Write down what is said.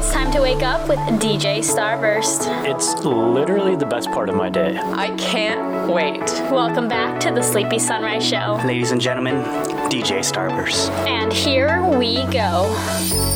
It's time to wake up with DJ Starburst. It's literally the best part of my day. I can't wait. Welcome back to the Sleepy Sunrise Show. Ladies and gentlemen, DJ Starburst. And here we go.